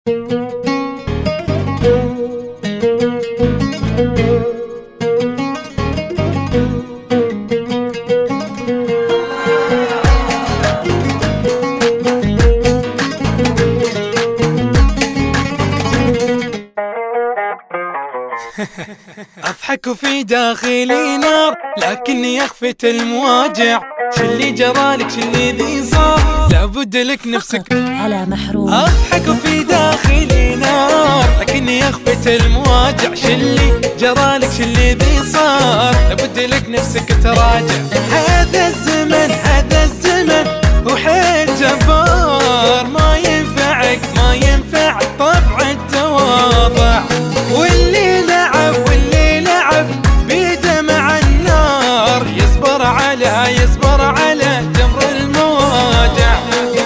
أضحك وفي داخلي نار لكني أخفت المواجع. شلي جرالك شلي ذي صار لابد لك نفسك على محروم. أضحك وفي داخلي نار لكني أخفت المواجع. شلي جرالك شلي ذي صار لابد لك نفسك تراجع. هذا الزمن هذا الزمن وحيل جبار، ما ينفعك ما ينفعك طبع التواضع. واللي لعب واللي لعب بيده مع النار يصبر على جمر المواجع.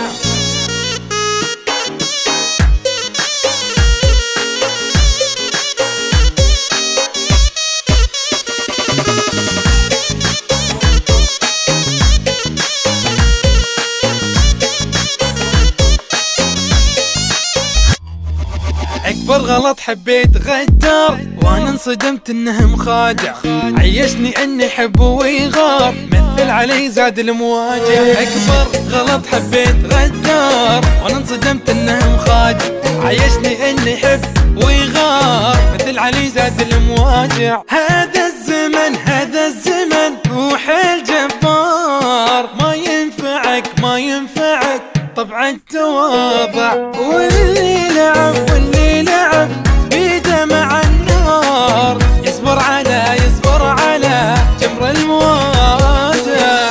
أكبر غلط حبيت غدار وأنا انصدمت إنه مخادع. عيشني إني حب ويغار مثل علي زاد المواجع. أكبر غلط حبيت غدار وأنا انصدمت إنه مخادع. عيشني إني حب ويغار مثل علي زاد المواجع. هذا الزمن هذا الزمن وحيل جبار، ما ينفعك ما ينفعك طبع التواضع. واللي لعب واللي لعب بيده مع النار يصبر على جمر المواجع.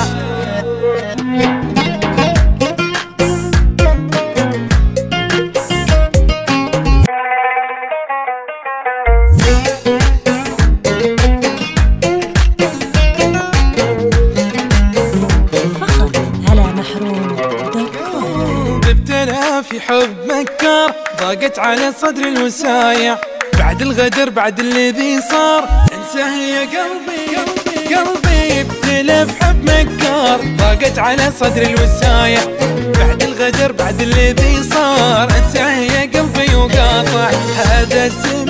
فقط على محروم. ابتلى في حب مكار ضاقت على صدر الوسايع. بعد الغدر بعد الذي صار انساه يا قلبي قلبي. ابتلى في حب مكار ضاقت على صدر الوسايع. بعد الغدر بعد الذي صار انساه يا قلبي وقاطع. هذا الزمن